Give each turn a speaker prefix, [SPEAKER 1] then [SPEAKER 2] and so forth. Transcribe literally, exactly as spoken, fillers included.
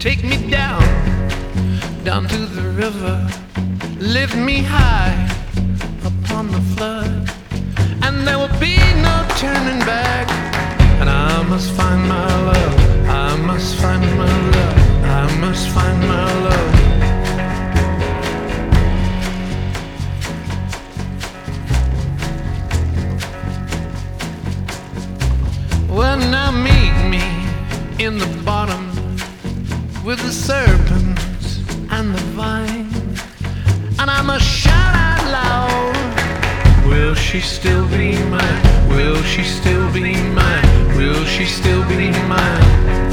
[SPEAKER 1] take me down, down to the river, lift me high upon the flood, and there will be no turning back. And I must find my love, I must find my love, I must find my love. Well, now meet me in the bottom with the serpents and the vine, and I must shout out loud, will she still be mine? Will she still be mine? Will she still be mine?